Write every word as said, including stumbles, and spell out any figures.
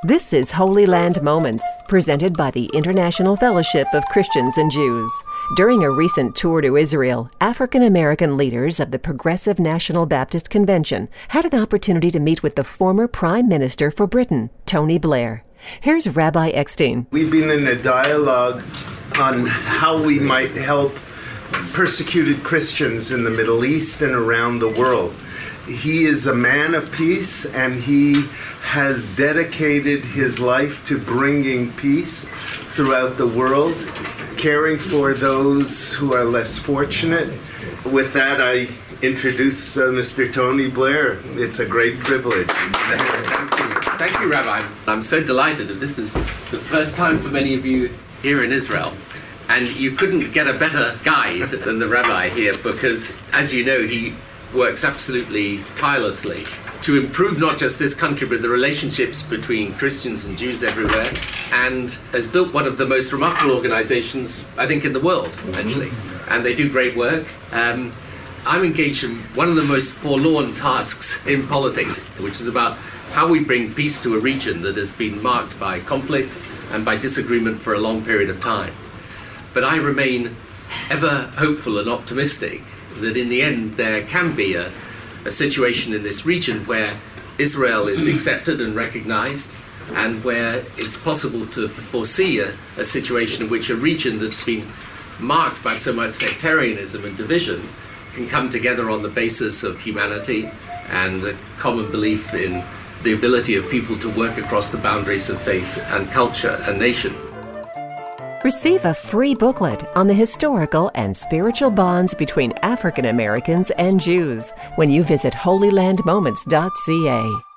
This is Holy Land Moments, presented by the International Fellowship of Christians and Jews. During a recent tour to Israel, African American leaders of the Progressive National Baptist Convention had an opportunity to meet with the former Prime Minister for Britain, Tony Blair. Here's Rabbi Eckstein. We've been in a dialogue on how we might help persecuted Christians in the Middle East and around the world. He is a man of peace, and he has dedicated his life to bringing peace throughout the world, caring for those who are less fortunate. With that, I introduce uh, Mister Tony Blair. It's a great privilege. Thank you. Thank you, Rabbi. I'm so delighted that this is the first time for many of you here in Israel. And you couldn't get a better guide than the Rabbi here because, as you know, he works absolutely tirelessly to improve not just this country, but the relationships between Christians and Jews everywhere, and has built one of the most remarkable organizations, I think, in the world, actually. And they do great work. Um, I'm engaged in one of the most forlorn tasks in politics, which is about how we bring peace to a region that has been marked by conflict and by disagreement for a long period of time. But I remain ever hopeful and optimistic that in the end there can be a, a situation in this region where Israel is accepted and recognized, and where it's possible to foresee a, a situation in which a region that's been marked by so much sectarianism and division can come together on the basis of humanity and a common belief in the ability of people to work across the boundaries of faith and culture and nation. Receive a free booklet on the historical and spiritual bonds between African Americans and Jews when you visit holy land moments dot c a.